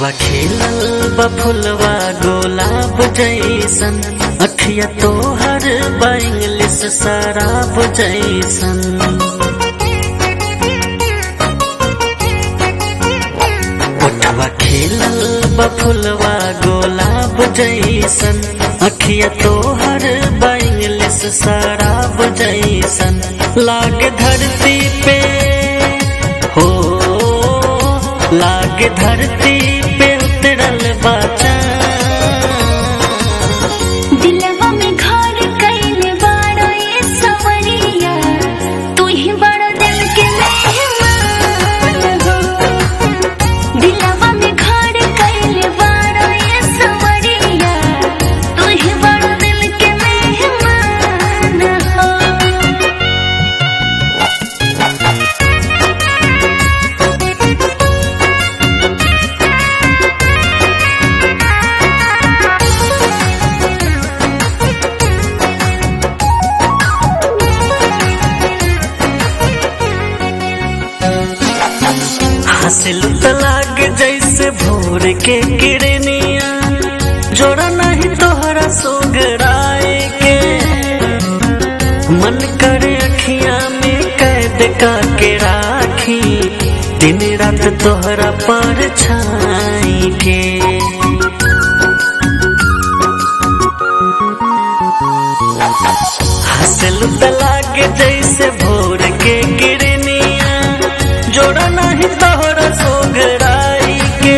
ओठवा खिलल बा फुलवा गुलाब जैसन, अखिया तोहर बा इंग्लिश शराब जैसन। ओठवा खिलल बा फुलवा गुलाब जैसन, अखिया तोहर बा इंग्लिश शराब जैसन। लागे धरती पे हो, लागे धरती पे उतरल बा चाँद। दिलवा में घर कइले बाड़ा ये सवरिया, तू ही बड़ा दिल के मेहमान हो। दिलवा में घर कइले बाड़ा ये सवरिया, तू ही बड़ा दिल के मेहमान हो। हंसलू त लागे जैसे भोर के किरनिया, जोड़ा नहीं तोहरा सोगराए के। मन करे अखियां में कैद का के राखी, दिन रात तोहरा पर छाई के। हंसलू त लागे जैसे भोर के किरनिया, जोड़ा नहीं तोहरा सोगराई के।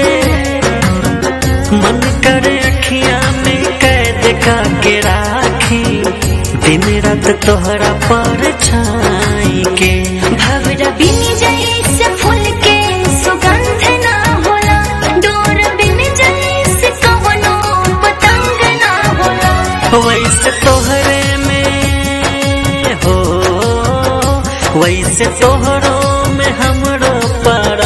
मन करे अखियां में कैद का के राखी, दिन रात तोहरा पर छाई के। भवरा बिन जैसे फूल के सुगंध ना होला, डोर बिन जैसे कवनो पतंग ना होला। वैसे तोहरे में हो, वैसे तोहरो में हमरो पड़ा।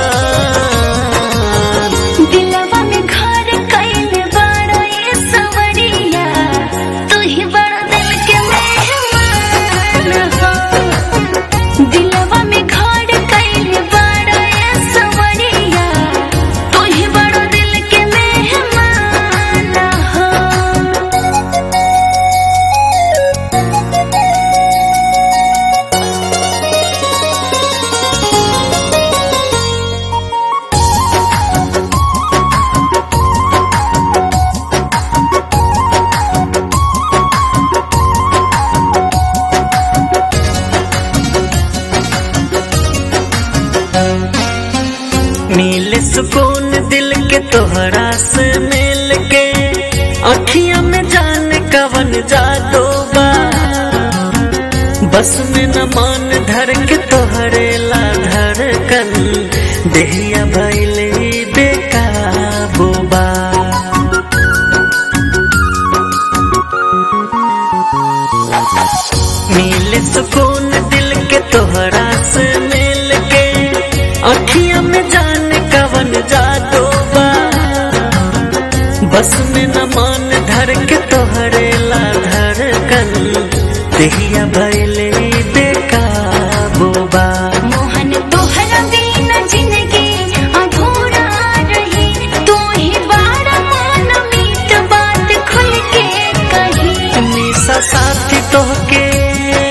दिलवा में घर कइले बाड़ा ये सवरिया, तू ही बड़ा दिल के मेहमान हो। दिलवा में घर कइले बाड़ा ये सवरिया, तू ही बड़ा दिल के मेहमान हो। मिले सुकून दिल के तोहरा से मिल के, अखियां में जान कवन जादू बा। बस में न मान धर के तोहरे ला धड़कन, देहिया भइले बेकाबू बा। मिले सुकून दिल के तोहरा से मिल के, अखियां में जान कवन जादू बा। बस में न मान धर के तोहरे ला धड़कन, देहिया भइले बेकाबू बा। मोहन तोहरा बिना जिंदगी अधूरा रही, तू ही बाड़ा मन मीत बात खुल के कही। निशा साथी तोहके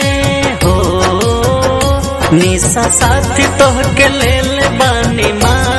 हो, निशा साथी तोहके ले ले बानी माँ।